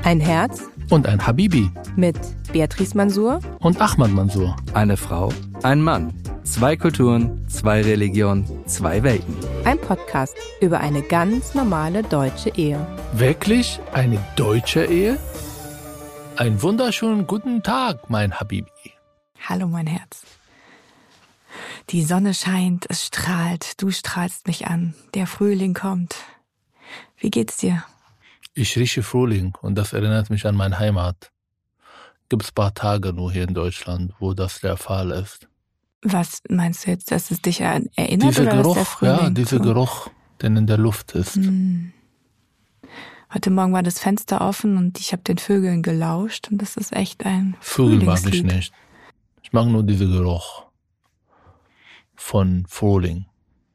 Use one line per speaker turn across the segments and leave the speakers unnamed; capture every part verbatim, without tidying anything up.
Ein Herz
und ein Habibi
mit Beatrice Mansour
und Ahmad Mansour.
Eine Frau, ein Mann, zwei Kulturen, zwei Religionen, zwei Welten.
Ein Podcast über eine ganz normale deutsche Ehe.
Wirklich eine deutsche Ehe? Einen wunderschönen guten Tag, mein Habibi.
Hallo, mein Herz. Die Sonne scheint, es strahlt, du strahlst mich an, der Frühling kommt. Wie geht's dir?
Ich rieche Frühling und das erinnert mich an meine Heimat. Gibt's ein paar Tage nur hier in Deutschland, wo das der Fall ist.
Was meinst du jetzt, dass es dich erinnert
Dieser
oder
Geruch,
dass der Frühling?
ja, dieser
so?
Geruch, der in der Luft ist.
Hm. Heute Morgen war das Fenster offen und ich habe den Vögeln gelauscht und das ist echt ein
Vögel mag ich
Frühlingslied.
nicht. Ich mag nur diesen Geruch von Frühling.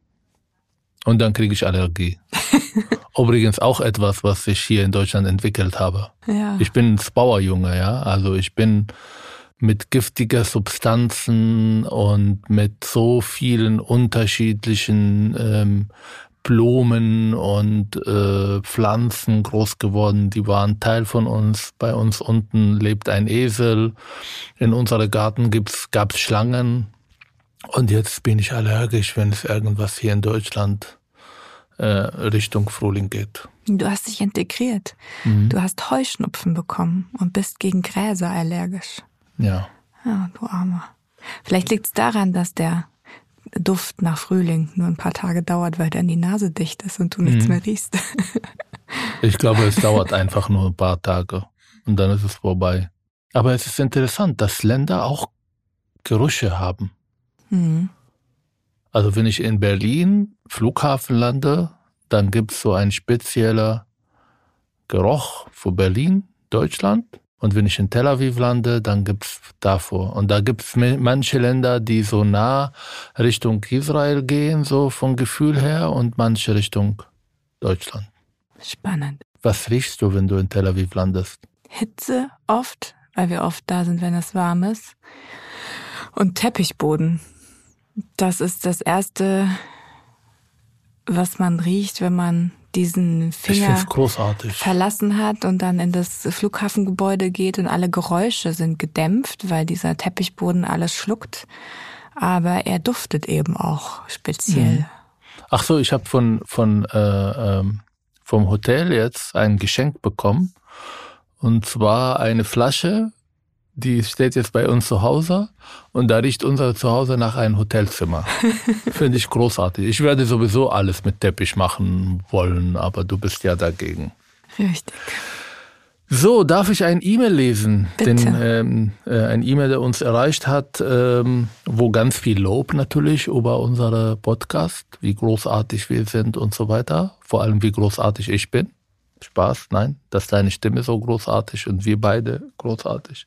Und dann kriege ich Allergie. Übrigens auch etwas, was ich hier in Deutschland entwickelt habe.
Ja.
Ich bin ein Bauerjunge, ja. Also ich bin mit giftigen Substanzen und mit so vielen unterschiedlichen ähm, Blumen und äh, Pflanzen groß geworden. Die waren Teil von uns. Bei uns unten lebt ein Esel. In unserem Garten gibt's, gab's Schlangen. Und jetzt bin ich allergisch, wenn es irgendwas hier in Deutschland äh, Richtung Frühling geht.
Du hast dich integriert.
Mhm.
Du hast Heuschnupfen bekommen und bist gegen Gräser allergisch.
Ja.
Ja, du Armer. Vielleicht liegt es daran, dass der Duft nach Frühling nur ein paar Tage dauert, weil dann die Nase dicht ist und du nichts
Mhm.
mehr riechst.
Ich glaube, es dauert einfach nur ein paar Tage und dann ist es vorbei. Aber es ist interessant, dass Länder auch Gerüche haben.
Hm.
Also wenn ich in Berlin Flughafen lande, dann gibt es so einen speziellen Geruch für Berlin, Deutschland. Und wenn ich in Tel Aviv lande, dann gibt es davor. Und da gibt es manche Länder, die so nah Richtung Israel gehen, so vom Gefühl her, und manche Richtung Deutschland.
Spannend.
Was riechst du, wenn du in Tel Aviv landest?
Hitze oft, weil wir oft da sind, wenn es warm ist. Und Teppichboden. Das ist das Erste, was man riecht, wenn man diesen
Ich
Finger
finde es großartig.
verlassen hat und dann in das Flughafengebäude geht und alle Geräusche sind gedämpft, weil dieser Teppichboden alles schluckt. Aber er duftet eben auch speziell.
Mhm. Ach so, ich habe von, von, äh, ähm, vom Hotel jetzt ein Geschenk bekommen. Und zwar eine Flasche, die steht jetzt bei uns zu Hause. Und da riecht unser Zuhause nach einem Hotelzimmer. Finde ich großartig. Ich werde sowieso alles mit Teppich machen wollen, aber du bist ja dagegen.
Richtig.
So, darf ich ein E-Mail lesen?
Bitte.
Den, ähm, äh, ein E-Mail, der uns erreicht hat, ähm, wo ganz viel Lob natürlich über unsere Podcast, wie großartig wir sind und so weiter. Vor allem, wie großartig ich bin. Spaß, nein, dass deine Stimme so großartig und wir beide großartig.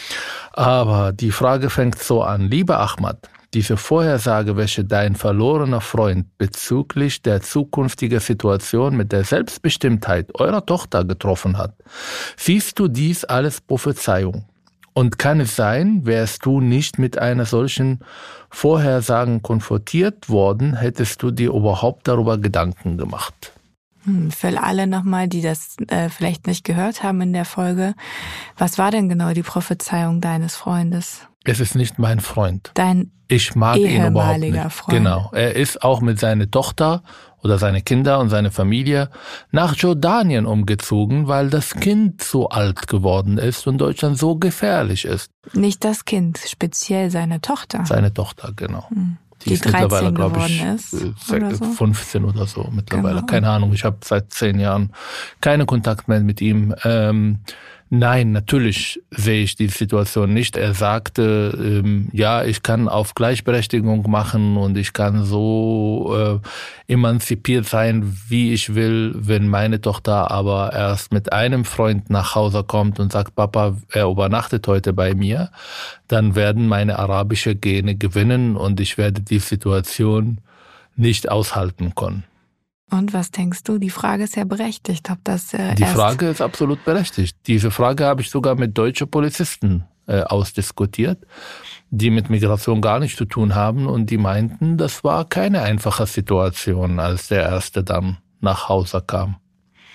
Aber die Frage fängt so an. Lieber Ahmad, diese Vorhersage, welche dein verlorener Freund bezüglich der zukünftigen Situation mit der Selbstbestimmtheit eurer Tochter getroffen hat, siehst du dies als Prophezeiung? Und kann es sein, wärst du nicht mit einer solchen Vorhersagen konfrontiert worden, hättest du dir überhaupt darüber Gedanken gemacht?
Hm, für alle nochmal, die das äh, vielleicht nicht gehört haben in der Folge. Was war denn genau die Prophezeiung deines Freundes?
Es ist nicht mein Freund.
Dein
Ich mag ihn überhaupt
ehemaliger
nicht.
Freund.
Genau. Er ist auch mit seiner Tochter oder seine Kinder und seine Familie nach Jordanien umgezogen, weil das Kind so alt geworden ist und Deutschland so gefährlich ist.
Nicht das Kind, speziell seine Tochter.
Seine Tochter, genau.
Hm.
Die,
Die
ist mittlerweile,
dreizehn
glaube ich,
geworden ist,
äh,
oder so?
fünfzehn oder so mittlerweile.
Genau.
Keine Ahnung, ich habe seit zehn Jahren keinen Kontakt mehr mit ihm. Ähm, nein, natürlich sehe ich die Situation nicht. Er sagte, ähm, ja, ich kann auf Gleichberechtigung machen und ich kann so äh, emanzipiert sein, wie ich will, wenn meine Tochter aber erst mit einem Freund nach Hause kommt und sagt, Papa, er übernachtet heute bei mir, dann werden meine arabische Gene gewinnen und ich werde die Situation nicht aushalten können.
Und was denkst du? Die Frage ist ja berechtigt, ob das äh,
Die
erst
Frage ist absolut berechtigt. Diese Frage habe ich sogar mit deutschen Polizisten äh, ausdiskutiert, die mit Migration gar nichts zu tun haben und die meinten, das war keine einfache Situation, als der Erste dann nach Hause kam.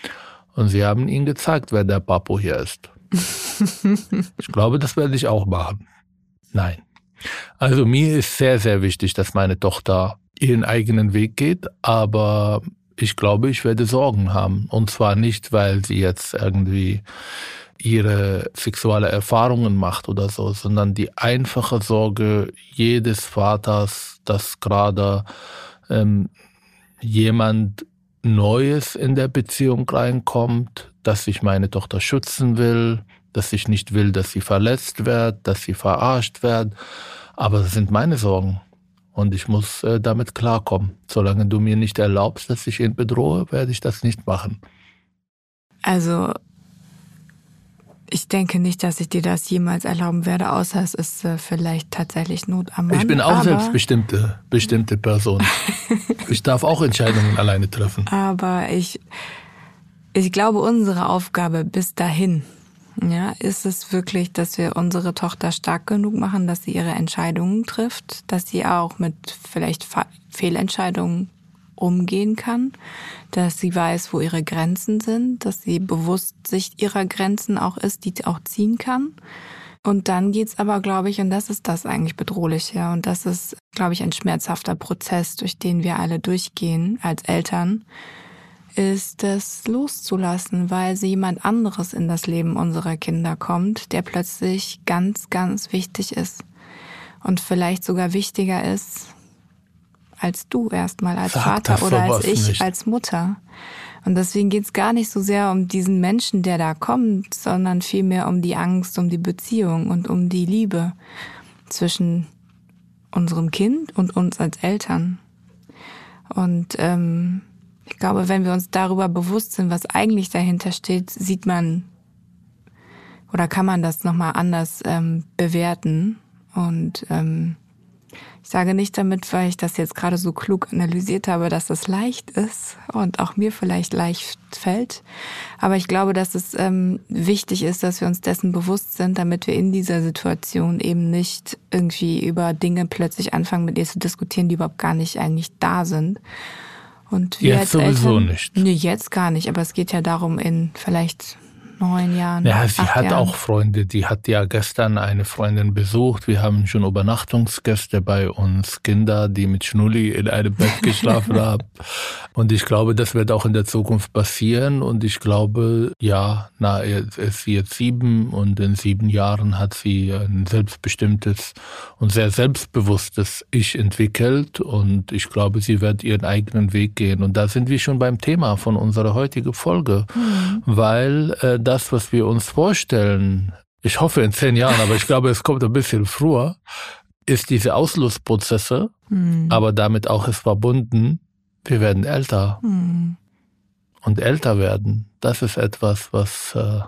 Und sie haben ihnen gezeigt, wer der Papo hier ist. Ich glaube, das werde ich auch machen. Nein. Also mir ist sehr, sehr wichtig, dass meine Tochter ihren eigenen Weg geht, aber ich glaube, ich werde Sorgen haben. Und zwar nicht, weil sie jetzt irgendwie ihre sexuelle Erfahrungen macht oder so, sondern die einfache Sorge jedes Vaters, dass gerade ähm, jemand Neues in der Beziehung reinkommt, dass ich meine Tochter schützen will, dass ich nicht will, dass sie verletzt wird, dass sie verarscht wird. Aber das sind meine Sorgen. Und ich muss äh, damit klarkommen. Solange du mir nicht erlaubst, dass ich ihn bedrohe, werde ich das nicht machen.
Also, ich denke nicht, dass ich dir das jemals erlauben werde, außer es ist äh, vielleicht tatsächlich Not am Mann.
Ich bin auch selbstbestimmte bestimmte Person. Ich darf auch Entscheidungen alleine treffen.
Aber ich, ich glaube, unsere Aufgabe bis dahin, ja, ist es wirklich, dass wir unsere Tochter stark genug machen, dass sie ihre Entscheidungen trifft, dass sie auch mit vielleicht Fehlentscheidungen umgehen kann, dass sie weiß, wo ihre Grenzen sind, dass sie bewusst sich ihrer Grenzen auch ist, die auch ziehen kann. Und dann geht's aber, glaube ich, und das ist das eigentlich Bedrohliche, und das ist, glaube ich, ein schmerzhafter Prozess, durch den wir alle durchgehen als Eltern, ist es loszulassen, weil sie jemand anderes in das Leben unserer Kinder kommt, der plötzlich ganz, ganz wichtig ist und vielleicht sogar wichtiger ist als du erstmal als
Sag
Vater oder als ich
nicht.
als Mutter. Und deswegen geht's gar nicht so sehr um diesen Menschen, der da kommt, sondern vielmehr um die Angst, um die Beziehung und um die Liebe zwischen unserem Kind und uns als Eltern. Und ähm, ich glaube, wenn wir uns darüber bewusst sind, was eigentlich dahinter steht, sieht man oder kann man das nochmal anders ähm, bewerten. Und ähm, ich sage nicht damit, weil ich das jetzt gerade so klug analysiert habe, dass das leicht ist und auch mir vielleicht leicht fällt. Aber ich glaube, dass es ähm, wichtig ist, dass wir uns dessen bewusst sind, damit wir in dieser Situation eben nicht irgendwie über Dinge plötzlich anfangen, mit ihr zu diskutieren, die überhaupt gar nicht eigentlich da sind. Und wir
Jetzt
als
sowieso
Eltern,
nicht.
Nee, jetzt gar nicht, aber es geht ja darum, in vielleicht neun Jahren.
Ja, sie
acht
hat
Jahren.
auch Freunde. Die hat ja gestern eine Freundin besucht. Wir haben schon Übernachtungsgäste bei uns, Kinder, die mit Schnulli in einem Bett geschlafen haben. Und ich glaube, das wird auch in der Zukunft passieren. Und ich glaube, ja, na, es ist jetzt sieben und in sieben Jahren hat sie ein selbstbestimmtes und sehr selbstbewusstes Ich entwickelt. Und ich glaube, sie wird ihren eigenen Weg gehen. Und da sind wir schon beim Thema von unserer heutigen Folge. Mhm. Weil äh, das, was wir uns vorstellen, ich hoffe in zehn Jahren, aber ich glaube, es kommt ein bisschen früher, ist diese Ausschlussprozesse, mhm. aber damit auch ist verbunden, wir werden älter. Mhm. Und älter werden, das ist etwas, was, äh,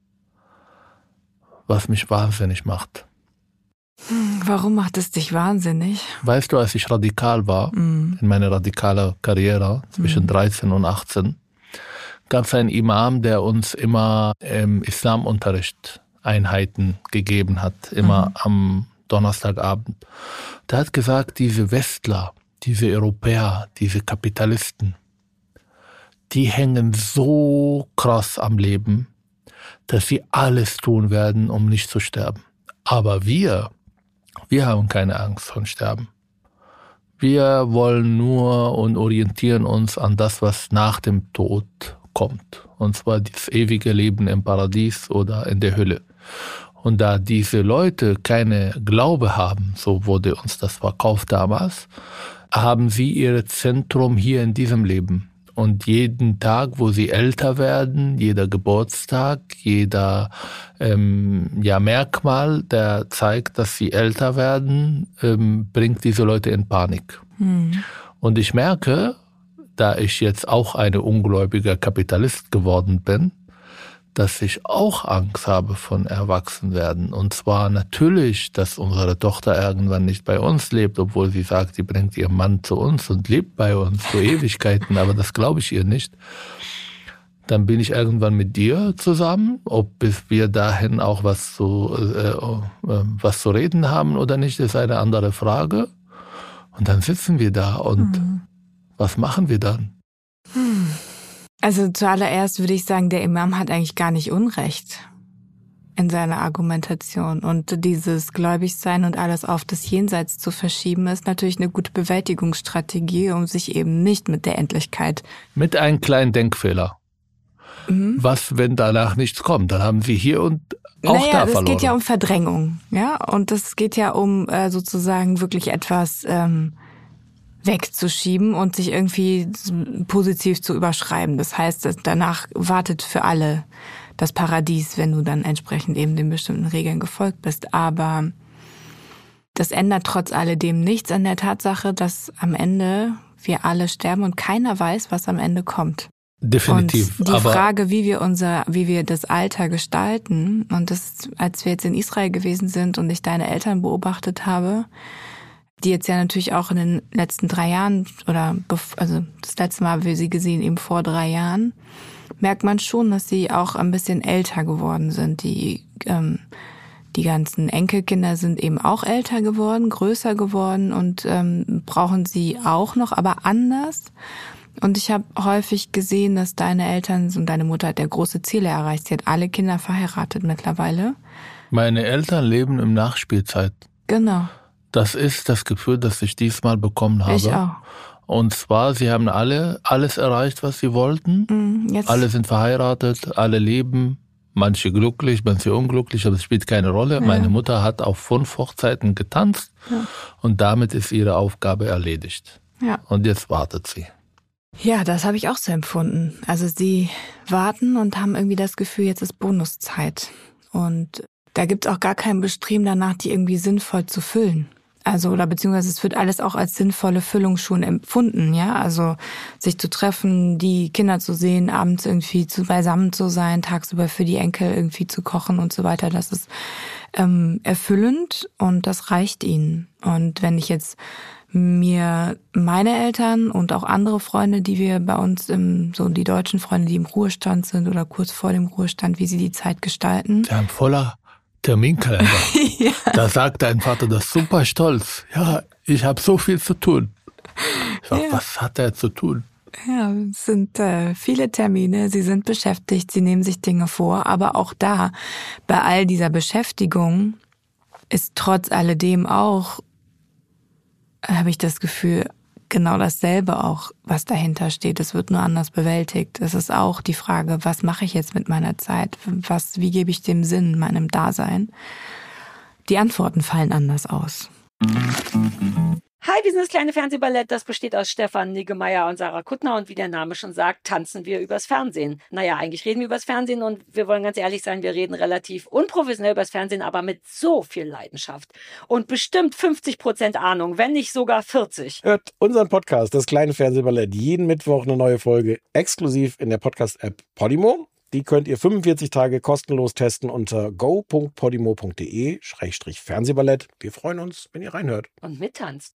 was mich wahnsinnig macht.
Warum macht es dich wahnsinnig?
Weißt du, als ich radikal war, mhm. in meiner radikalen Karriere zwischen mhm. dreizehn und achtzehn, gab es einen Imam, der uns immer im Islamunterricht Einheiten gegeben hat, immer mhm. am Donnerstagabend. Der hat gesagt, diese Westler, diese Europäer, diese Kapitalisten, die hängen so krass am Leben, dass sie alles tun werden, um nicht zu sterben. Aber wir, wir haben keine Angst vor Sterben. Wir wollen nur und orientieren uns an das, was nach dem Tod kommt. Und zwar das ewige Leben im Paradies oder in der Hölle. Und da diese Leute keine Glaube haben, so wurde uns das verkauft damals, haben sie ihr Zentrum hier in diesem Leben. Und jeden Tag, wo sie älter werden, jeder Geburtstag, jeder ähm, ja, Merkmal, der zeigt, dass sie älter werden, ähm, bringt diese Leute in Panik. Hm. Und ich merke, da ich jetzt auch ein ungläubiger Kapitalist geworden bin, dass ich auch Angst habe von Erwachsenwerden. Und zwar natürlich, dass unsere Tochter irgendwann nicht bei uns lebt, obwohl sie sagt, sie bringt ihren Mann zu uns und lebt bei uns für Ewigkeiten, aber das glaube ich ihr nicht. Dann bin ich irgendwann mit dir zusammen, ob bis wir dahin auch was zu, äh, äh, was zu reden haben oder nicht, ist eine andere Frage. Und dann sitzen wir da und mhm. was machen wir dann?
Hm. Also zuallererst würde ich sagen, der Imam hat eigentlich gar nicht Unrecht in seiner Argumentation. Und dieses Gläubigsein und alles auf das Jenseits zu verschieben, ist natürlich eine gute Bewältigungsstrategie, um sich eben nicht mit der Endlichkeit...
Mit einem kleinen Denkfehler. Mhm. Was, wenn danach nichts kommt? Dann haben Sie hier und auch
naja,
da
das
verloren.
Es geht ja um Verdrängung, ja, und das geht ja um äh, sozusagen wirklich etwas ähm, wegzuschieben und sich irgendwie positiv zu überschreiben. Das heißt, dass danach wartet für alle das Paradies, wenn du dann entsprechend eben den bestimmten Regeln gefolgt bist. Aber das ändert trotz alledem nichts an der Tatsache, dass am Ende wir alle sterben und keiner weiß, was am Ende kommt.
Definitiv.
Und die
aber
Frage, wie wir unser, wie wir das Alter gestalten, und das, als wir jetzt in Israel gewesen sind und ich deine Eltern beobachtet habe, die jetzt ja natürlich auch in den letzten drei Jahren oder also das letzte Mal haben wir sie gesehen eben vor drei Jahren, merkt man schon, dass sie auch ein bisschen älter geworden sind. Die ähm, die ganzen Enkelkinder sind eben auch älter geworden, größer geworden und ähm, brauchen sie auch noch, aber anders. Und ich habe häufig gesehen, dass deine Eltern und deine Mutter hat ja große Ziele erreicht. Sie hat alle Kinder verheiratet mittlerweile.
Meine Eltern leben im Nachspielzeit.
Genau.
Das ist das Gefühl, das ich diesmal bekommen habe.
Ich auch.
Und zwar, sie haben alle alles erreicht, was sie wollten.
Mm, jetzt.
Alle sind verheiratet, alle leben. Manche glücklich, manche unglücklich, aber es spielt keine Rolle. Ja. Meine Mutter hat auf fünf Hochzeiten getanzt ja. und damit ist ihre Aufgabe erledigt.
Ja.
Und jetzt wartet sie.
Ja, das habe ich auch so empfunden. Also sie warten und haben irgendwie das Gefühl, jetzt ist Bonuszeit. Und da gibt's auch gar kein Bestreben danach, die irgendwie sinnvoll zu füllen. Also, oder beziehungsweise es wird alles auch als sinnvolle Füllung schon empfunden, ja. Also sich zu treffen, die Kinder zu sehen, abends irgendwie zu beisammen zu sein, tagsüber für die Enkel irgendwie zu kochen und so weiter. Das ist ähm, erfüllend und das reicht ihnen. Und wenn ich jetzt mir meine Eltern und auch andere Freunde, die wir bei uns, im, so die deutschen Freunde, die im Ruhestand sind oder kurz vor dem Ruhestand, wie sie die Zeit gestalten.
Sie haben voller Terminkalender.
Ja.
Da sagt dein Vater, das ist super stolz. Ja, ich habe so viel zu tun. Ich sag, ja. Was hat er zu tun?
Ja, es sind äh, viele Termine, sie sind beschäftigt, sie nehmen sich Dinge vor, aber auch da, bei all dieser Beschäftigung ist trotz alledem auch, habe ich das Gefühl, genau dasselbe auch, was dahinter steht. Es wird nur anders bewältigt. Es ist auch die Frage, was mache ich jetzt mit meiner Zeit? Was, wie gebe ich dem Sinn meinem Dasein? Die Antworten fallen anders aus.
Hi, wir sind das kleine Fernsehballett, das besteht aus Stefan Niggemeier und Sarah Kuttner und wie der Name schon sagt, tanzen wir übers Fernsehen. Naja, eigentlich reden wir übers Fernsehen und wir wollen ganz ehrlich sein, wir reden relativ unprofessionell übers Fernsehen, aber mit so viel Leidenschaft und bestimmt fünfzig Prozent Ahnung, wenn nicht sogar vierzig.
Hört unseren Podcast, das kleine Fernsehballett, jeden Mittwoch eine neue Folge, exklusiv in der Podcast-App Podimo. Die könnt ihr fünfundvierzig Tage kostenlos testen unter go punkt podimo punkt de Schrägstrich Fernsehballett. Wir freuen uns, wenn ihr reinhört.
Und mittanzt.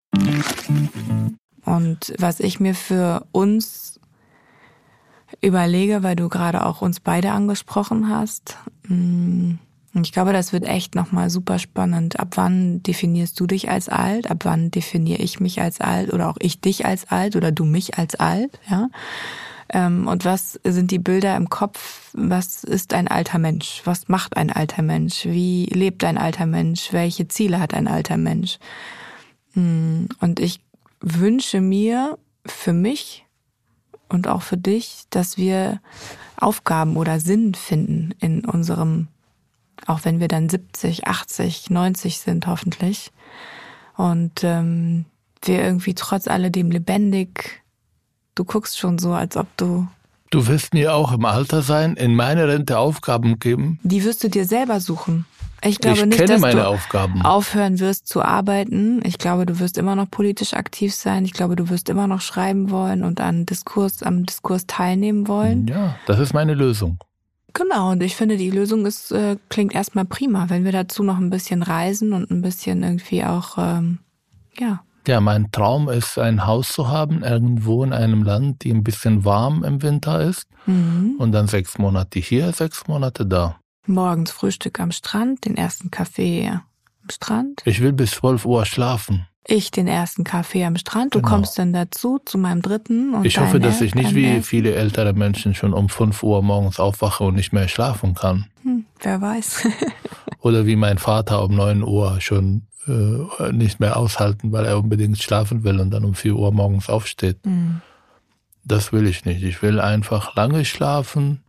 Und was ich mir für uns überlege, weil du gerade auch uns beide angesprochen hast, ich glaube, das wird echt nochmal super spannend. Ab wann definierst du dich als alt? Ab wann definiere ich mich als alt? Oder auch ich dich als alt? Oder du mich als alt? Ja. Und was sind die Bilder im Kopf? Was ist ein alter Mensch? Was macht ein alter Mensch? Wie lebt ein alter Mensch? Welche Ziele hat ein alter Mensch? Und ich wünsche mir für mich und auch für dich, dass wir Aufgaben oder Sinn finden in unserem, auch wenn wir dann siebzig, achtzig, neunzig sind hoffentlich. Und ähm, wir irgendwie trotz alledem lebendig. Du guckst schon so, als ob du...
Du wirst mir auch im Alter sein, in meine Rente Aufgaben geben.
Die wirst du dir selber suchen. Ich glaube
ich
nicht,
kenne
dass
meine
du
Aufgaben.
aufhören wirst zu arbeiten. Ich glaube, du wirst immer noch politisch aktiv sein. Ich glaube, du wirst immer noch schreiben wollen und an Diskurs, am Diskurs teilnehmen wollen.
Ja, das ist meine Lösung.
Genau, und ich finde, die Lösung ist, äh, klingt erstmal prima, wenn wir dazu noch ein bisschen reisen und ein bisschen irgendwie auch, ähm, ja...
Ja, mein Traum ist, ein Haus zu haben, irgendwo in einem Land, die ein bisschen warm im Winter ist. Mhm. Und dann sechs Monate hier, sechs Monate da.
Morgens Frühstück am Strand, den ersten Kaffee Am Strand?
Ich will bis zwölf Uhr schlafen.
Ich den ersten Kaffee am Strand, du
Genau.
kommst dann dazu, zu meinem dritten. Und
Ich hoffe,
dein
dass ich nicht
dein
wie
ersten.
viele ältere Menschen schon um fünf Uhr morgens aufwache und nicht mehr schlafen kann.
Hm, wer weiß.
Oder wie mein Vater um neun Uhr schon äh, nicht mehr aushalten, weil er unbedingt schlafen will und dann um vier Uhr morgens aufsteht.
Hm.
Das will ich nicht. Ich will einfach lange schlafen.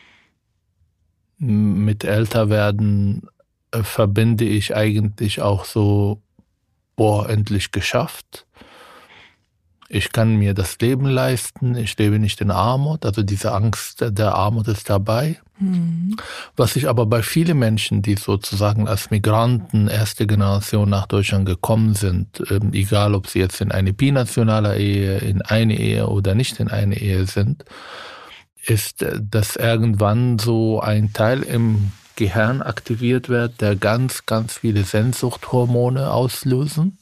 Mit Älterwerden äh, verbinde ich eigentlich auch so, boah, endlich geschafft. Ich kann mir das Leben leisten. Ich lebe nicht in Armut. Also diese Angst der Armut ist dabei.
Hm.
Was ich aber bei vielen Menschen, die sozusagen als Migranten erste Generation nach Deutschland gekommen sind, ähm, egal ob sie jetzt in eine binationale Ehe, in eine Ehe oder nicht in eine Ehe sind, ist, dass irgendwann so ein Teil im Gehirn aktiviert wird, der ganz, ganz viele Sehnsuchthormone auslösen.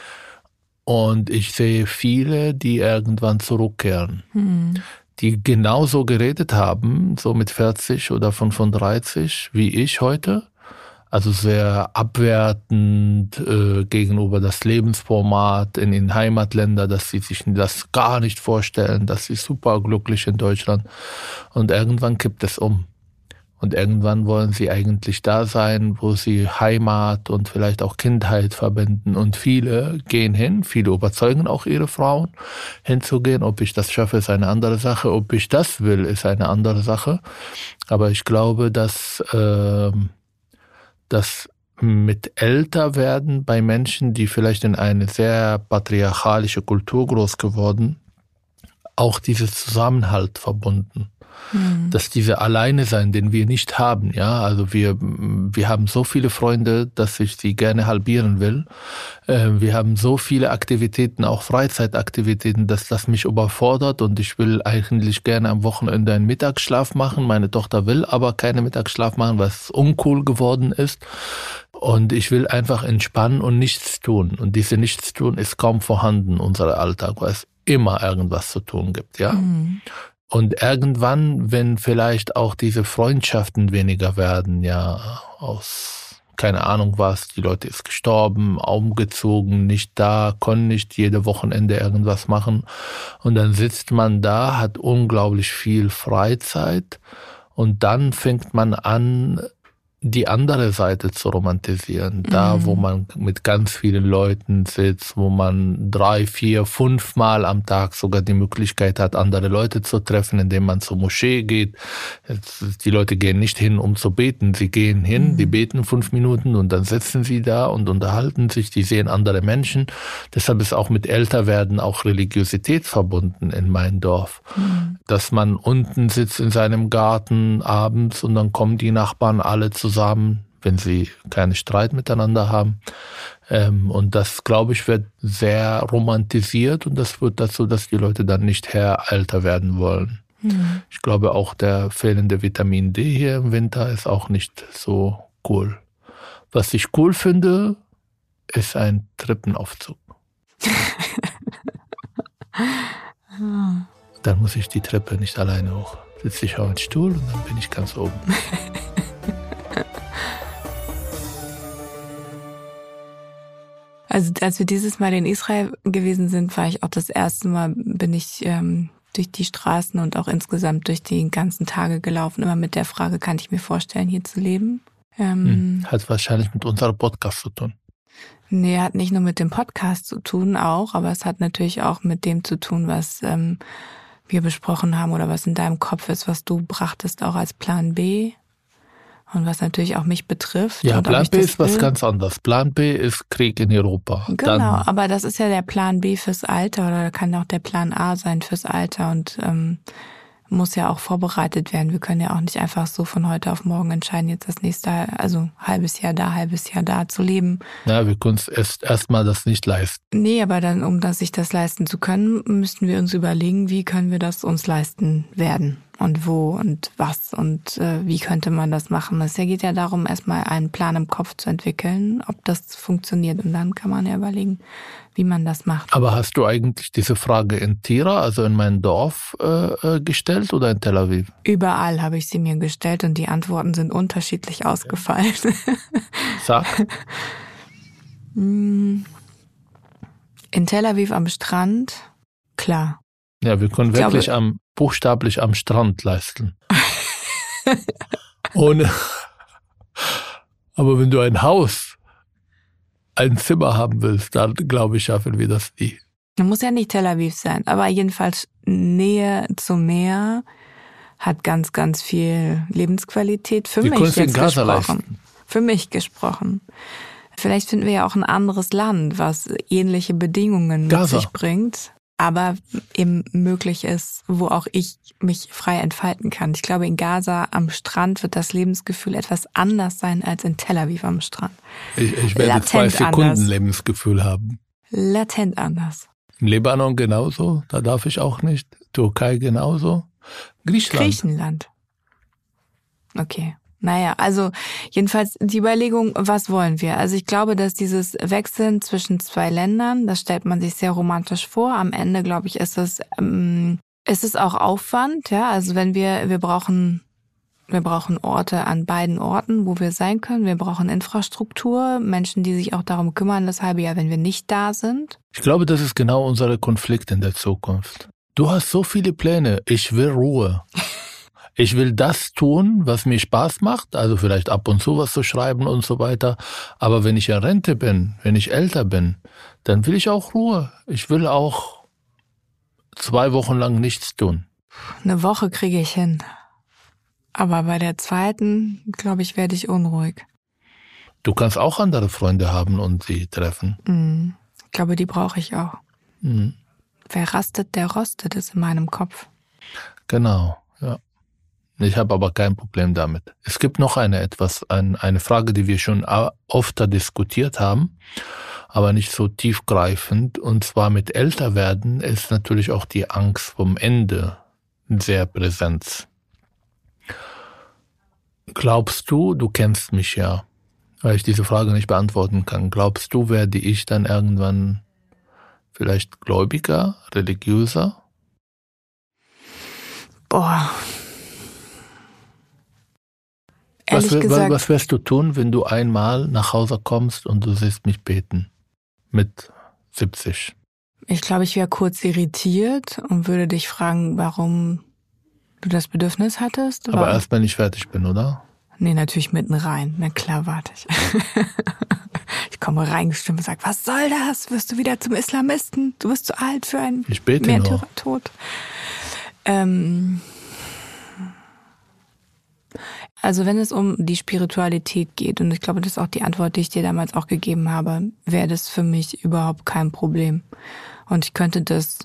Und ich sehe viele, die irgendwann zurückkehren.
Hm.
Die genauso geredet haben, so mit vierzig oder fünfunddreißig, wie ich heute. Also sehr abwertend äh, gegenüber das Lebensformat in den Heimatländern, dass sie sich das gar nicht vorstellen, dass sie super glücklich in Deutschland. Und irgendwann kippt es um. Und irgendwann wollen sie eigentlich da sein, wo sie Heimat und vielleicht auch Kindheit verbinden. Und viele gehen hin, viele überzeugen auch ihre Frauen, hinzugehen. Ob ich das schaffe, ist eine andere Sache. Ob ich das will, ist eine andere Sache. Aber ich glaube, dass, äh, dass mit Älterwerden bei Menschen, die vielleicht in eine sehr patriarchalische Kultur groß geworden, auch dieses Zusammenhalt verbunden.
Hm.
Dass diese Alleine sein, den wir nicht haben, ja, also wir wir haben so viele Freunde, dass ich sie gerne halbieren will. Wir haben so viele Aktivitäten, auch Freizeitaktivitäten, dass das mich überfordert und ich will eigentlich gerne am Wochenende einen Mittagsschlaf machen. Meine Tochter will aber keine Mittagsschlaf machen, was uncool geworden ist. Und ich will einfach entspannen und nichts tun. Und diese Nichtstun ist kaum vorhanden in unserem Alltag, weil es immer irgendwas zu tun gibt, ja.
Hm.
Und irgendwann, wenn vielleicht auch diese Freundschaften weniger werden, ja, aus, keine Ahnung was, die Leute ist gestorben, umgezogen, nicht da, können nicht jede Wochenende irgendwas machen. Und dann sitzt man da, hat unglaublich viel Freizeit und dann fängt man an, die andere Seite zu romantisieren. Da,
Mhm.
wo man mit ganz vielen Leuten sitzt, wo man drei, vier, fünf Mal am Tag sogar die Möglichkeit hat, andere Leute zu treffen, indem man zur Moschee geht. Jetzt, die Leute gehen nicht hin, um zu beten. Sie gehen hin,
Mhm.
die beten fünf Minuten und dann sitzen sie da und unterhalten sich. Die sehen andere Menschen. Deshalb ist auch mit Älterwerden auch Religiosität verbunden in meinem Dorf.
Mhm.
Dass man unten sitzt in seinem Garten abends und dann kommen die Nachbarn alle zusammen, wenn sie keinen Streit miteinander haben. Ähm, und das, glaube ich, wird sehr romantisiert und das führt dazu, dass die Leute dann nicht mehr älter werden wollen.
Mhm.
Ich glaube, auch der fehlende Vitamin D hier im Winter ist auch nicht so cool. Was ich cool finde, ist ein Treppenaufzug. Dann muss ich die Treppe nicht alleine hoch. Sitze ich auf den Stuhl und dann bin ich ganz oben.
Also als wir dieses Mal in Israel gewesen sind, war ich auch das erste Mal, bin ich ähm, durch die Straßen und auch insgesamt durch die ganzen Tage gelaufen, immer mit der Frage, kann ich mir vorstellen, hier zu leben? Ähm,
Hm. Hat wahrscheinlich mit unserem Podcast zu tun.
Nee, hat nicht nur mit dem Podcast zu tun auch, aber es hat natürlich auch mit dem zu tun, was ähm, wir besprochen haben oder was in deinem Kopf ist, was du brachtest auch als Plan B und was natürlich auch mich betrifft.
Ja,
und ob
Plan
ich
B
das
ist was
will.
ganz anderes. Plan B ist Krieg in Europa.
Genau,
Dann,
aber das ist ja der Plan B fürs Alter oder kann auch der Plan A sein fürs Alter und ähm, muss ja auch vorbereitet werden. Wir können ja auch nicht einfach so von heute auf morgen entscheiden, jetzt das nächste, also halbes Jahr da, halbes Jahr da zu leben.
ja, wir können es erst erstmal das nicht leisten.
Nee, aber dann, um das, sich das leisten zu können, müssten wir uns überlegen, wie können wir das uns leisten werden und wo und was und äh, wie könnte man das machen. Es geht ja darum, erstmal einen Plan im Kopf zu entwickeln, ob das funktioniert und dann kann man ja überlegen, wie man das macht.
Aber hast du eigentlich diese Frage in Tira, also in mein Dorf, äh, gestellt oder in Tel Aviv?
Überall habe ich sie mir gestellt und die Antworten sind unterschiedlich ausgefallen.
Sag.
In Tel Aviv am Strand, klar.
Ja, wir können
Ich
wirklich
glaube-
am, buchstäblich am Strand leisten. Ohne. Aber wenn du ein Haus, ein Zimmer haben willst, dann glaube ich, schaffen wir das nie.
Muss ja nicht Tel Aviv sein, aber jedenfalls Nähe zum Meer hat ganz, ganz viel Lebensqualität. Für
Wir
mich
können es in
jetzt
Gaza
gesprochen.
leisten.
Für mich gesprochen. Vielleicht finden wir ja auch ein anderes Land, was ähnliche Bedingungen mit
Gaza.
sich bringt, aber eben möglich ist, wo auch ich mich frei entfalten kann. Ich glaube, in Gaza am Strand wird das Lebensgefühl etwas anders sein als in Tel Aviv am Strand.
Ich, ich werde
Latent
zwei Sekunden
anders.
Lebensgefühl haben.
Latent anders.
Im Libanon genauso, da darf ich auch nicht. Türkei genauso. Griechenland.
Griechenland. Okay. Naja, also jedenfalls die Überlegung, was wollen wir? Also ich glaube, dass dieses Wechseln zwischen zwei Ländern, das stellt man sich sehr romantisch vor. Am Ende, glaube ich, ist es, ähm, ist es auch Aufwand. Ja, also wenn wir, wir brauchen, wir brauchen Orte an beiden Orten, wo wir sein können. Wir brauchen Infrastruktur, Menschen, die sich auch darum kümmern, das halbe Jahr, wenn wir nicht da sind.
Ich glaube, das ist genau unser Konflikt in der Zukunft. Du hast so viele Pläne. Ich will Ruhe. Ich will das tun, was mir Spaß macht, also vielleicht ab und zu was zu schreiben und so weiter. Aber wenn ich in Rente bin, wenn ich älter bin, dann will ich auch Ruhe. Ich will auch zwei Wochen lang nichts tun.
Eine Woche kriege ich hin. Aber bei der zweiten, glaube ich, werde ich unruhig.
Du kannst auch andere Freunde haben und sie treffen.
Mhm. Ich glaube, die brauche ich auch.
Mhm.
Wer rastet, der rostet, ist in meinem Kopf.
Genau, ja. Ich habe aber kein Problem damit. Es gibt noch eine etwas, ein, eine Frage, die wir schon öfter diskutiert haben, aber nicht so tiefgreifend. Und zwar mit Älterwerden ist natürlich auch die Angst vom Ende sehr präsent. Glaubst du, du kennst mich ja, weil ich diese Frage nicht beantworten kann. Glaubst du, werde ich dann irgendwann vielleicht gläubiger, religiöser?
Boah.
Was,
Ehrlich gesagt,
was wirst du tun, wenn du einmal nach Hause kommst und du siehst mich beten? Mit siebzig.
ich glaube, ich wäre kurz irritiert und würde dich fragen, warum du das Bedürfnis hattest.
Aber
Warum?
erst, wenn ich fertig bin, oder?
Nee, natürlich mitten rein. Na klar, warte ich. Ich komme reingestimmt und sage, was soll das? Wirst du wieder zum Islamisten? Du bist zu alt für einen
Ich bete nur.
Märtyrertod. Ähm, also wenn es um die Spiritualität geht, und ich glaube, das ist auch die Antwort, die ich dir damals auch gegeben habe, wäre das für mich überhaupt kein Problem. Und ich könnte das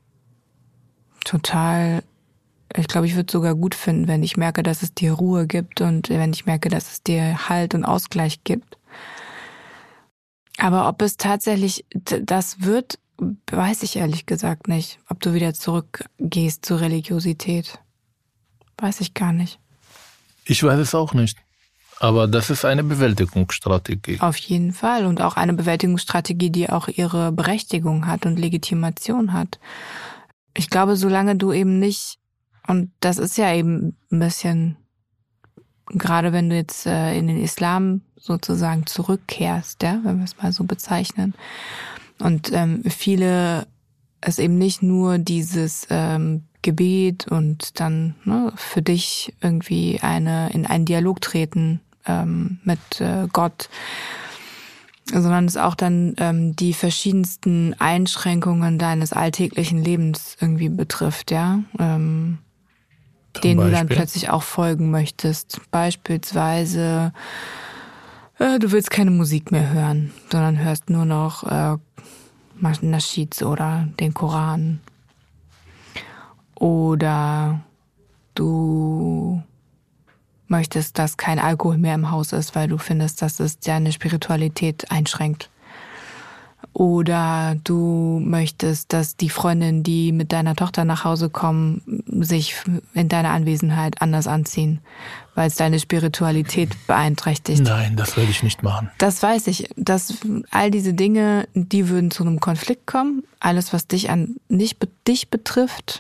total, ich glaube, ich würde es sogar gut finden, wenn ich merke, dass es dir Ruhe gibt und wenn ich merke, dass es dir Halt und Ausgleich gibt. Aber ob es tatsächlich das wird, weiß ich ehrlich gesagt nicht. Ob du wieder zurückgehst zur Religiosität, weiß ich gar nicht.
Ich weiß es auch nicht. Aber das ist eine Bewältigungsstrategie.
Auf jeden Fall. Und auch eine Bewältigungsstrategie, die auch ihre Berechtigung hat und Legitimation hat. Ich glaube, solange du eben nicht, und das ist ja eben ein bisschen, gerade wenn du jetzt äh, in den Islam sozusagen zurückkehrst, ja, wenn wir es mal so bezeichnen. Und ähm, viele es eben nicht nur dieses ähm, Gebet und dann ne, für dich irgendwie eine in einen Dialog treten ähm, mit äh, Gott, sondern es auch dann ähm, die verschiedensten Einschränkungen deines alltäglichen Lebens irgendwie betrifft, ja, ähm, denen du dann plötzlich auch folgen möchtest. Beispielsweise, äh, du willst keine Musik mehr hören, sondern hörst nur noch äh, Naschids oder den Koran. Oder du möchtest, dass kein Alkohol mehr im Haus ist, weil du findest, dass es deine Spiritualität einschränkt. Oder du möchtest, dass die Freundinnen, die mit deiner Tochter nach Hause kommen, sich in deiner Anwesenheit anders anziehen, weil es deine Spiritualität beeinträchtigt.
Nein, das werde ich nicht machen.
Das weiß ich. Dass all diese Dinge, die würden zu einem Konflikt kommen. Alles, was dich an nicht dich betrifft,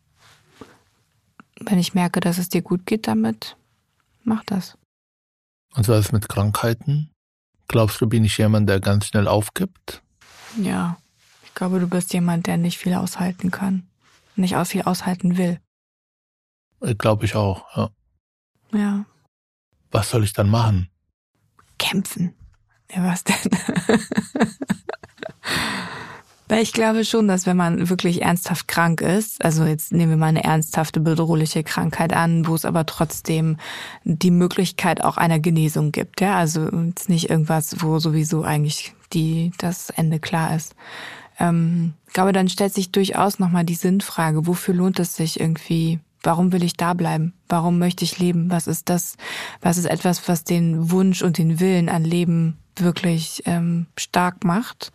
wenn ich merke, dass es dir gut geht damit, mach das.
Und was ist mit Krankheiten? Glaubst du, bin ich jemand, der ganz schnell aufgibt?
Ja, ich glaube, du bist jemand, der nicht viel aushalten kann. Nicht auch viel aushalten will.
Glaube ich auch, ja.
Ja.
Was soll ich dann machen?
Kämpfen. Ja, was denn? Weil ich glaube schon, dass wenn man wirklich ernsthaft krank ist, also jetzt nehmen wir mal eine ernsthafte, bedrohliche Krankheit an, wo es aber trotzdem die Möglichkeit auch einer Genesung gibt, ja, also jetzt nicht irgendwas, wo sowieso eigentlich die das Ende klar ist. Ähm, ich glaube, dann stellt sich durchaus nochmal die Sinnfrage, wofür lohnt es sich irgendwie, warum will ich da bleiben? Warum möchte ich leben? Was ist das? Was ist etwas, was den Wunsch und den Willen an Leben wirklich ähm, stark macht?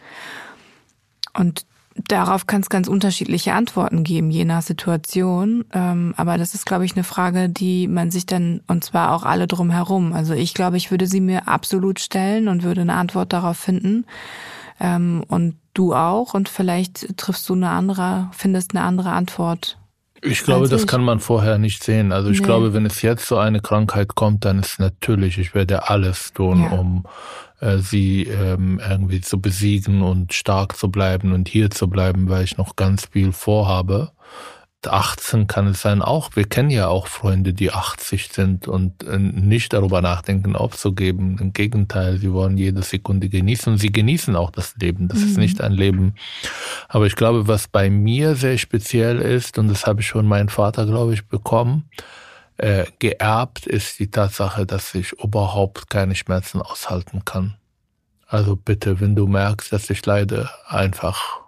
Und darauf kann es ganz unterschiedliche Antworten geben, je nach Situation. Ähm, aber das ist, glaube ich, eine Frage, die man sich dann, und zwar auch alle drumherum. Also ich glaube, ich würde sie mir absolut stellen und würde eine Antwort darauf finden. Ähm, und du auch. Und vielleicht triffst du eine andere, findest eine andere Antwort.
Ich glaube, das kann man vorher nicht sehen. Also ich nee. glaube, wenn es jetzt so eine Krankheit kommt, dann ist natürlich, ich werde alles tun, ja. um äh, sie ähm, irgendwie zu besiegen und stark zu bleiben und hier zu bleiben, weil ich noch ganz viel vorhabe. achtzehn kann es sein auch. Wir kennen ja auch Freunde, die achtzig sind und äh, nicht darüber nachdenken, aufzugeben. Im Gegenteil, sie wollen jede Sekunde genießen und sie genießen auch das Leben. Das mhm. ist nicht ein Leben. Aber ich glaube, was bei mir sehr speziell ist, und das habe ich von meinem Vater, glaube ich, bekommen, äh, geerbt, ist die Tatsache, dass ich überhaupt keine Schmerzen aushalten kann. Also bitte, wenn du merkst, dass ich leide, einfach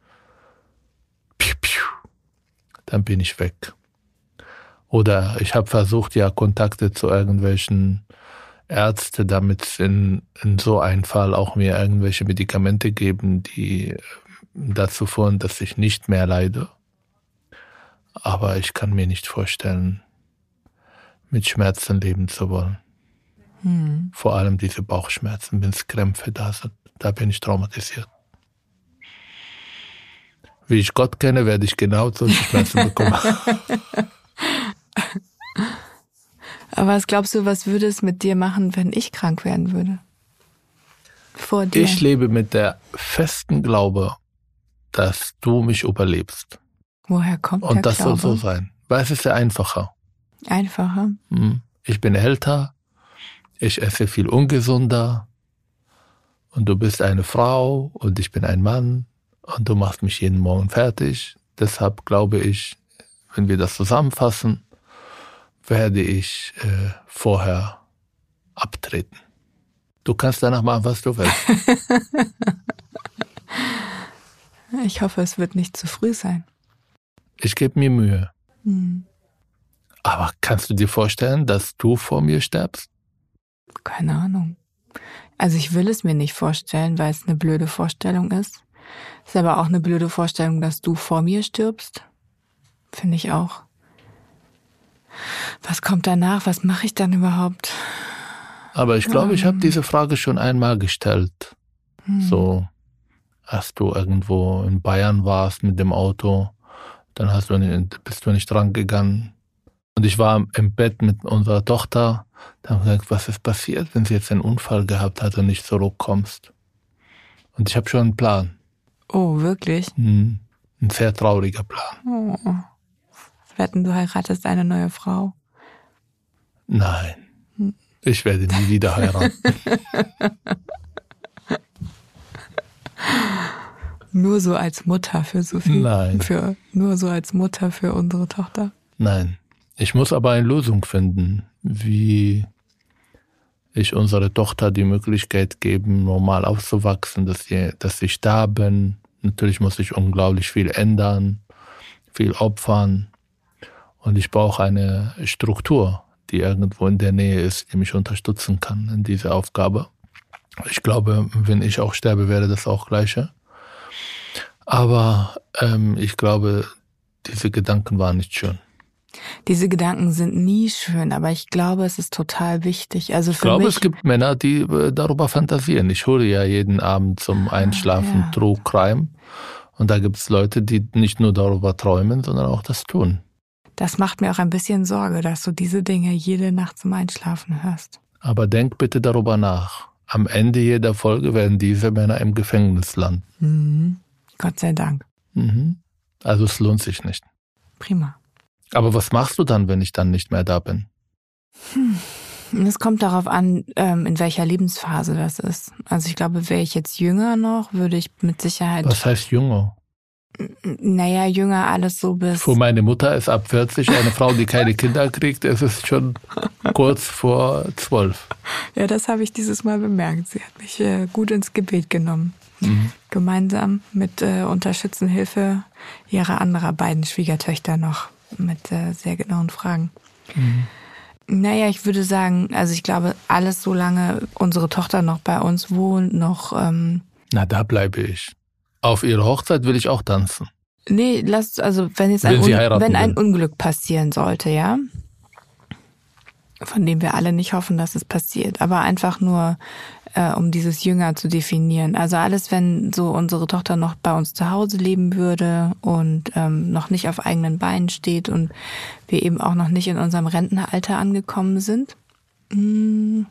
piu, piu, dann bin ich weg. Oder ich habe versucht, ja, Kontakte zu irgendwelchen Ärzten, damit es in, in so einem Fall auch mir irgendwelche Medikamente geben, die dazu führen, dass ich nicht mehr leide. Aber ich kann mir nicht vorstellen, mit Schmerzen leben zu wollen. Hm. Vor allem diese Bauchschmerzen, wenn es Krämpfe da sind. Da bin ich traumatisiert. Wie ich Gott kenne, werde ich genau solche Schmerzen bekommen.
Aber was glaubst du, was würde es mit dir machen, wenn ich krank werden würde? Vor dir?
Ich lebe mit der festen Glaube, dass du mich überlebst.
Woher kommt der
Und das
Glaube?
soll so sein. Weil es ist ja einfacher.
Einfacher?
Ich bin älter, ich esse viel ungesunder und du bist eine Frau und ich bin ein Mann. Und du machst mich jeden Morgen fertig. Deshalb glaube ich, wenn wir das zusammenfassen, werde ich äh, vorher abtreten. Du kannst danach machen, was du willst.
Ich hoffe, es wird nicht zu früh sein.
Ich gebe mir Mühe.
Hm.
Aber kannst du dir vorstellen, dass du vor mir stirbst?
Keine Ahnung. Also ich will es mir nicht vorstellen, weil es eine blöde Vorstellung ist. Ist aber auch eine blöde Vorstellung, dass du vor mir stirbst. Finde ich auch. Was kommt danach? Was mache ich dann überhaupt?
Aber ich glaube, ich habe diese Frage schon einmal gestellt. Hm. So, als du irgendwo in Bayern warst mit dem Auto, dann hast du nicht, bist du nicht rangegangen. Und ich war im Bett mit unserer Tochter. Da haben wir gesagt, was ist passiert, wenn sie jetzt einen Unfall gehabt hat und nicht zurückkommst? Und ich habe schon einen Plan.
Oh, wirklich?
Hm. Ein sehr trauriger Plan.
Oh. Wetten, du heiratest eine neue Frau?
Nein. Hm. Ich werde nie wieder heiraten.
Nur so als Mutter für Sophie?
Nein.
Für, nur so als Mutter für unsere Tochter?
Nein. Ich muss aber eine Lösung finden, wie ich unserer Tochter die Möglichkeit geben, normal aufzuwachsen, dass, sie, dass ich da bin. Natürlich muss ich unglaublich viel ändern, viel opfern. Und ich brauche eine Struktur, die irgendwo in der Nähe ist, die mich unterstützen kann in dieser Aufgabe. Ich glaube, wenn ich auch sterbe, wäre das auch Gleiche. Aber ähm, ich glaube, diese Gedanken waren nicht schön.
Diese Gedanken sind nie schön, aber ich glaube, es ist total wichtig. Also für
ich glaube,
mich,
es gibt Männer, die darüber fantasieren. Ich höre ja jeden Abend zum Einschlafen
ja.
True Crime. Und da gibt es Leute, die nicht nur darüber träumen, sondern auch das tun.
Das macht mir auch ein bisschen Sorge, dass du diese Dinge jede Nacht zum Einschlafen hörst.
Aber denk bitte darüber nach. am Ende jeder Folge werden diese Männer im Gefängnis landen.
Mhm. Gott sei Dank.
Mhm. Also es lohnt sich nicht.
Prima.
Aber was machst du dann, wenn ich dann nicht mehr da bin?
Hm. Es kommt darauf an, in welcher Lebensphase das ist. Also ich glaube, wäre ich jetzt jünger noch, würde ich mit Sicherheit...
Was heißt jünger?
Naja, jünger alles so bis...
Für meine Mutter ist ab vierzig eine Frau, die keine Kinder kriegt, es ist schon kurz vor zwölf.
Ja, das habe ich dieses Mal bemerkt. Sie hat mich äh, gut ins Gebet genommen.
Mhm.
Gemeinsam mit äh, unterstützender Hilfe ihrer anderer beiden Schwiegertöchter noch mit äh, sehr genauen Fragen.
Mhm.
Naja, ich würde sagen, also ich glaube, alles solange unsere Tochter noch bei uns wohnt, noch... Ähm,
Na, da bleibe ich. Auf ihre Hochzeit will ich auch tanzen.
Nee, lass, also wenn jetzt ein,
Wenn,
Un- wenn ein
will.
Unglück passieren sollte, ja, von dem wir alle nicht hoffen, dass es passiert, aber einfach nur, äh, um dieses Jünger zu definieren. Also alles, wenn so unsere Tochter noch bei uns zu Hause leben würde und ähm, noch nicht auf eigenen Beinen steht und wir eben auch noch nicht in unserem Rentenalter angekommen sind, mh,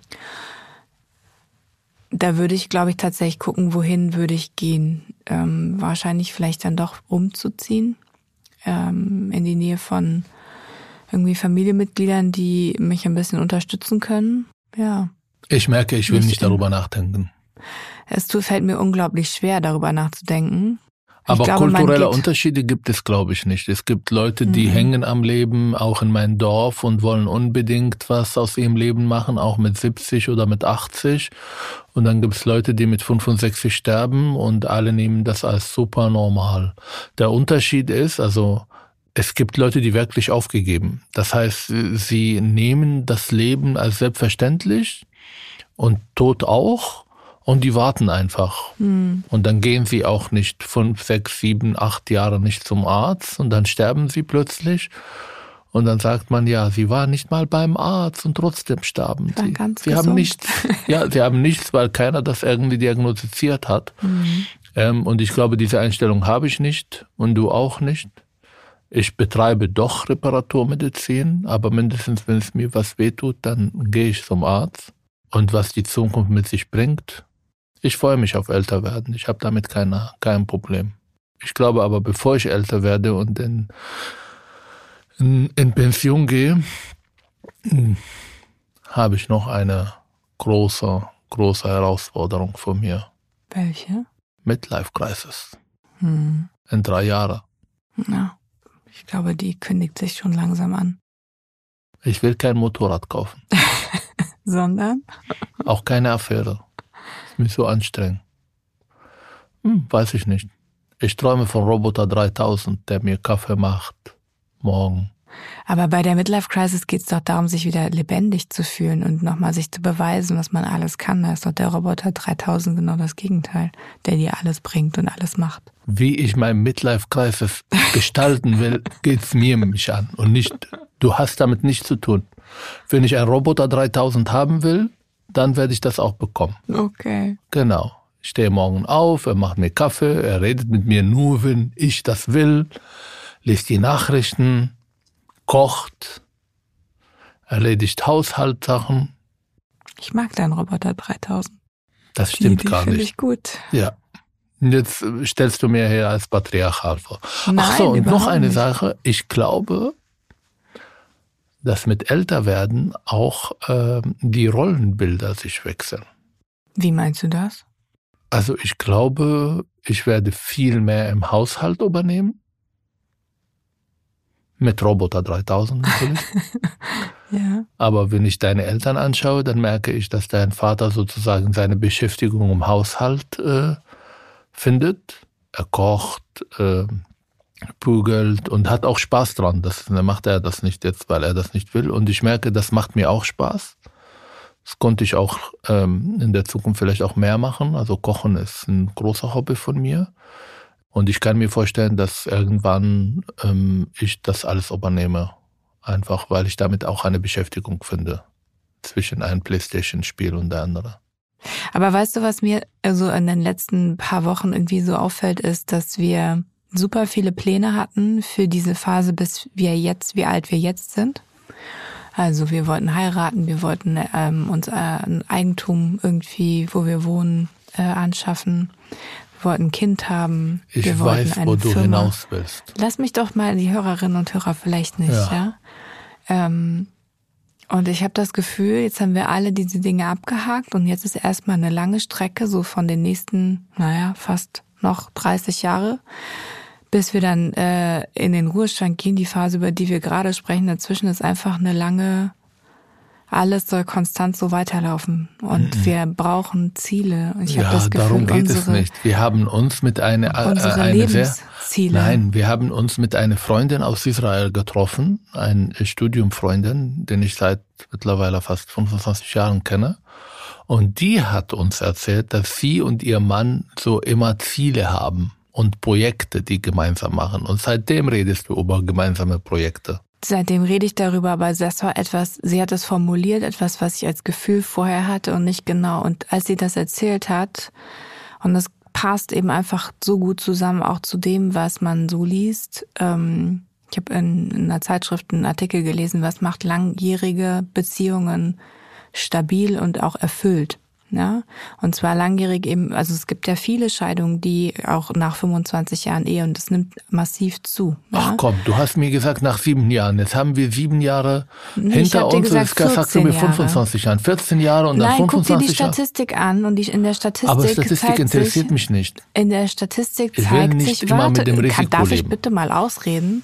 da würde ich, glaube ich, tatsächlich gucken, wohin würde ich gehen. Ähm, wahrscheinlich vielleicht dann doch umzuziehen, ähm, in die Nähe von irgendwie Familienmitgliedern, die mich ein bisschen unterstützen können. Ja.
Ich merke, ich will
Nicht
nicht darüber nachdenken.
Es tut, fällt mir unglaublich schwer, darüber nachzudenken.
Aber
glaube, man
kulturelle
geht-
Unterschiede gibt es, glaube ich, nicht. Es gibt Leute, die
Mhm.
hängen am Leben, auch in meinem Dorf, und wollen unbedingt was aus ihrem Leben machen, auch mit siebzig oder mit achtzig. Und dann gibt es Leute, die mit fünfundsechzig sterben und alle nehmen das als super normal. Der Unterschied ist, also es gibt Leute, die wirklich aufgegeben. Das heißt, sie nehmen das Leben als selbstverständlich und Tod auch. Und die warten einfach.
Mhm.
Und dann gehen sie auch nicht fünf, sechs, sieben, acht Jahre nicht zum Arzt und dann sterben sie plötzlich. Und dann sagt man, ja, sie war nicht mal beim Arzt und trotzdem starben
War
sie.
ganz
sie haben
gesund.
nichts, ja, sie haben nichts, weil keiner das irgendwie diagnostiziert hat.
Mhm.
Ähm, und ich glaube, diese Einstellung habe ich nicht und du auch nicht. Ich betreibe doch Reparaturmedizin, aber mindestens, wenn es mir was wehtut, dann gehe ich zum Arzt. Und was die Zukunft mit sich bringt, ich freue mich auf älter werden. Ich habe damit keine, kein Problem. Ich glaube aber, bevor ich älter werde und in, in, in Pension gehe, habe ich noch eine große, große Herausforderung vor mir.
Welche?
Midlife Crisis.
Hm.
In drei Jahren.
Ja, ich glaube, die kündigt sich schon langsam an.
Ich will kein Motorrad kaufen.
Sondern?
Auch keine Affäre. Ist mir so anstrengend. Hm, weiß ich nicht. Ich träume von Roboter dreitausend, der mir Kaffee macht. Morgen.
Aber bei der Midlife Crisis geht es doch darum, sich wieder lebendig zu fühlen und nochmal sich zu beweisen, was man alles kann. Da ist doch der Roboter dreitausend genau das Gegenteil, der dir alles bringt und alles macht.
Wie ich mein Midlife Crisis gestalten will, geht's mir mich an und nicht, du hast damit nichts zu tun. Wenn ich einen Roboter dreitausend haben will, dann werde ich das auch bekommen.
Okay.
Genau. Ich stehe morgen auf, er macht mir Kaffee, er redet mit mir nur, wenn ich das will, liest die Nachrichten, kocht, erledigt Haushaltssachen.
Ich mag deinen Roboter dreitausend.
Das stimmt
die, die
gar
finde
nicht.
ich gut.
Ja. Und jetzt stellst du mir hier als patriarchal vor.
Nein,
Ach so, und noch
überhaupt
eine
nicht.
Sache. Ich glaube, dass mit Älterwerden auch äh, die Rollenbilder sich wechseln.
Wie meinst du das?
Also ich glaube, ich werde viel mehr im Haushalt übernehmen. Mit Roboter dreitausend natürlich.
Ja.
Aber wenn ich deine Eltern anschaue, dann merke ich, dass dein Vater sozusagen seine Beschäftigung im Haushalt äh, findet. Er kocht, äh, bügelt und hat auch Spaß dran. Das, dann macht er das nicht jetzt, weil er das nicht will. Und ich merke, das macht mir auch Spaß. Das konnte ich auch ähm, in der Zukunft vielleicht auch mehr machen. Also Kochen ist ein großer Hobby von mir. Und ich kann mir vorstellen, dass irgendwann ähm, ich das alles übernehme. Einfach, weil ich damit auch eine Beschäftigung finde. Zwischen einem Playstation-Spiel und der anderen.
Aber weißt du, was mir also in den letzten paar Wochen irgendwie so auffällt, ist, dass wir super viele Pläne hatten für diese Phase, bis wir jetzt, wie alt wir jetzt sind. Also wir wollten heiraten, wir wollten ähm, uns äh, ein Eigentum irgendwie, wo wir wohnen, äh, anschaffen. Wir wollten ein Kind haben.
Ich
wir
weiß,
eine
wo du
Firma.
hinaus willst.
Lass mich doch mal, die Hörerinnen und Hörer vielleicht nicht, ja. ja? Ähm, und ich habe das Gefühl, jetzt haben wir alle diese Dinge abgehakt und jetzt ist erstmal eine lange Strecke, so von den nächsten, naja, fast noch dreißig Jahre, bis wir dann äh, in den Ruhestand gehen. Die Phase, über die wir gerade sprechen, dazwischen ist einfach eine lange, alles soll konstant so weiterlaufen. Und mhm. wir brauchen Ziele. Ich
ja,
hab das Gefühl,
darum geht
unsere,
es nicht. Wir haben uns mit einer äh,
unsere
eine
Lebensziele.
Sehr, nein, wir haben uns mit einer Freundin aus Israel getroffen, eine Studiumfreundin, den ich seit mittlerweile fast fünfundzwanzig Jahren kenne. Und die hat uns erzählt, dass sie und ihr Mann so immer Ziele haben und Projekte, die gemeinsam machen. Und seitdem redest du über gemeinsame Projekte.
Seitdem rede ich darüber, aber das war etwas, sie hat es formuliert, etwas, was ich als Gefühl vorher hatte und nicht genau. Und als sie das erzählt hat, und das passt eben einfach so gut zusammen, auch zu dem, was man so liest. Ähm, ich habe in, in einer Zeitschrift einen Artikel gelesen, was macht langjährige Beziehungen stabil und auch erfüllt. Ja, und zwar langjährig eben, also es gibt ja viele Scheidungen, die auch nach fünfundzwanzig Jahren Ehe, und das nimmt massiv zu. Ja?
Ach komm, du hast mir gesagt nach sieben Jahren. Jetzt haben wir sieben Jahre nee, hinter uns.
Gesagt,
und jetzt sagst du mir fünfundzwanzig Jahren, vierzehn Jahre und dann
Nein,
fünfundzwanzig Jahre.
Guck dir die Statistik Jahre. an und die in der Statistik
Aber Statistik
zeigt
interessiert
sich,
mich nicht.
In der Statistik
ich
zeigt
will nicht
sich,
immer
warte,
mit dem Risiko
kann, darf ich
leben.
bitte mal ausreden?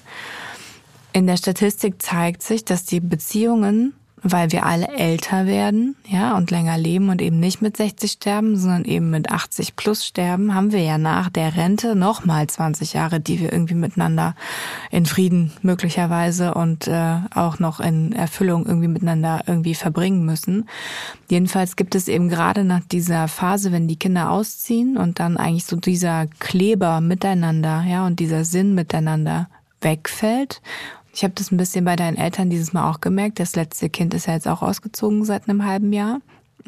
In der Statistik zeigt sich, dass die Beziehungen, weil wir alle älter werden, ja, und länger leben und eben nicht mit sechzig sterben, sondern eben mit achtzig plus sterben, haben wir ja nach der Rente nochmal zwanzig Jahre, die wir irgendwie miteinander in Frieden möglicherweise und äh, auch noch in Erfüllung irgendwie miteinander irgendwie verbringen müssen. Jedenfalls gibt es eben gerade nach dieser Phase, wenn die Kinder ausziehen und dann eigentlich so dieser Kleber miteinander, ja, und dieser Sinn miteinander wegfällt. Ich habe das ein bisschen bei deinen Eltern dieses Mal auch gemerkt. Das letzte Kind ist ja jetzt auch ausgezogen seit einem halben Jahr.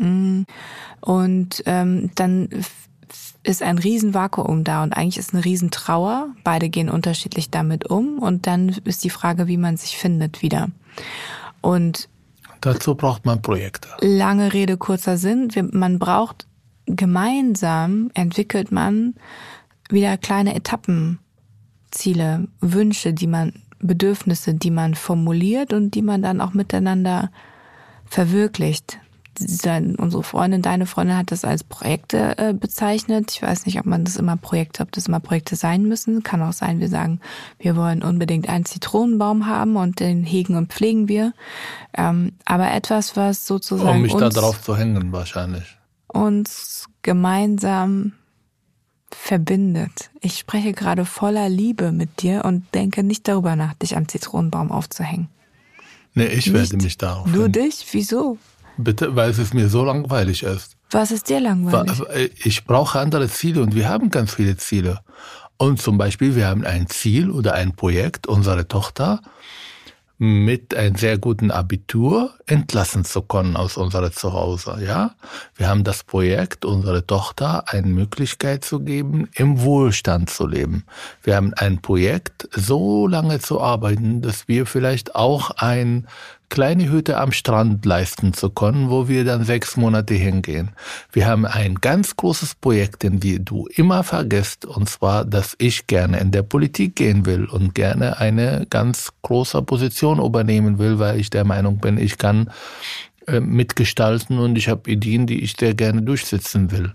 Und ähm, dann ist ein Riesenvakuum da und eigentlich ist eine Riesentrauer. Beide gehen unterschiedlich damit um und dann ist die Frage, wie man sich findet wieder. Und
dazu braucht man Projekte.
Lange Rede, kurzer Sinn. Man braucht gemeinsam, entwickelt man wieder kleine Etappenziele, Wünsche, die man Bedürfnisse, die man formuliert und die man dann auch miteinander verwirklicht. Unsere Freundin, deine Freundin hat das als Projekte äh, bezeichnet. Ich weiß nicht, ob man das immer Projekte, ob das immer Projekte sein müssen. Kann auch sein, wir sagen, wir wollen unbedingt einen Zitronenbaum haben und den hegen und pflegen wir. Ähm, aber etwas, was sozusagen
um mich
uns,
da drauf zu hängen wahrscheinlich.
Uns gemeinsam verbindet. Ich spreche gerade voller Liebe mit dir und denke nicht darüber nach, dich am Zitronenbaum aufzuhängen.
Nee, ich nicht? werde mich darauf
Du
hängen.
dich? Wieso?
Bitte, weil es mir so langweilig ist.
Was ist dir langweilig?
Ich brauche andere Ziele und wir haben ganz viele Ziele. Und zum Beispiel, wir haben ein Ziel oder ein Projekt, unsere Tochter mit einem sehr guten Abitur entlassen zu können aus unserem Zuhause, ja. Wir haben das Projekt, unsere Tochter eine Möglichkeit zu geben, im Wohlstand zu leben. Wir haben ein Projekt, so lange zu arbeiten, dass wir vielleicht auch eine kleine Hütte am Strand leisten zu können, wo wir dann sechs Monate hingehen. Wir haben ein ganz großes Projekt, den wir du immer vergisst, und zwar, dass ich gerne in der Politik gehen will und gerne eine ganz große Position übernehmen will, weil ich der Meinung bin, ich kann äh, mitgestalten und ich habe Ideen, die ich sehr gerne durchsetzen will.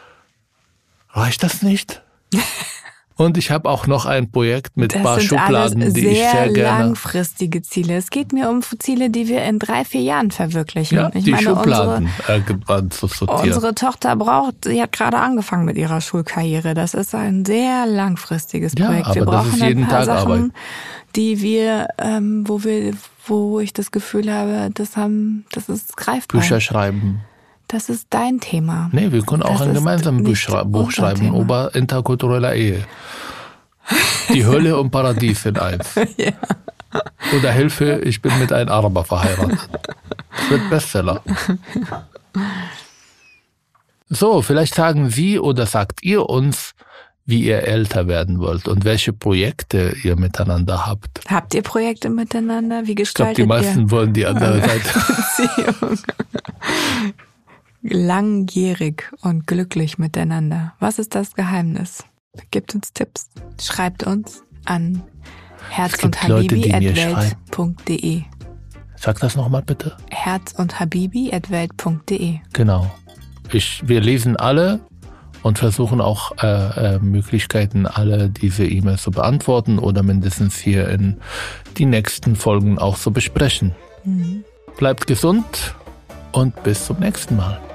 Reicht das nicht? Und ich habe auch noch ein Projekt mit ein paar Schubladen, die ich sehr gerne...
sehr langfristige Ziele. Es geht mir um Ziele, die wir in drei, vier Jahren verwirklichen.
Ja,
ich
die
meine,
Schubladen
unsere,
äh, zu sortieren.
Unsere Tochter braucht, sie hat gerade angefangen mit ihrer Schulkarriere. Das ist ein sehr langfristiges
ja,
Projekt.
Aber
wir brauchen
das ist jeden
ein paar
Tag
Sachen,
Arbeit.
die wir, ähm, wo wir, wo ich das Gefühl habe, das haben, das ist greifbar.
Bücher schreiben.
Das ist dein Thema.
Nee, wir können auch
das
ein gemeinsames Buch, Buch schreiben Thema. über interkulturelle Ehe. Die Hölle und Paradies sind eins. Ja. Oder Hilfe, ich bin mit einem Araber verheiratet. Das wird Bestseller. So, vielleicht sagen Sie oder sagt ihr uns, wie ihr älter werden wollt und welche Projekte ihr miteinander habt.
Habt ihr Projekte miteinander? Wie gestaltet
Ich glaube, die meisten
ihr
wollen die andere Seite.
Beziehung? Langjährig und glücklich miteinander. Was ist das Geheimnis? Gebt uns Tipps. Schreibt uns an herz und habibi at welt punkt de.
Sag das nochmal bitte.
herz und habibi at welt punkt de.
Genau. Ich, wir lesen alle und versuchen auch äh, äh, Möglichkeiten, alle diese E-Mails zu beantworten oder mindestens hier in die nächsten Folgen auch zu besprechen. Mhm. Bleibt gesund und bis zum nächsten Mal.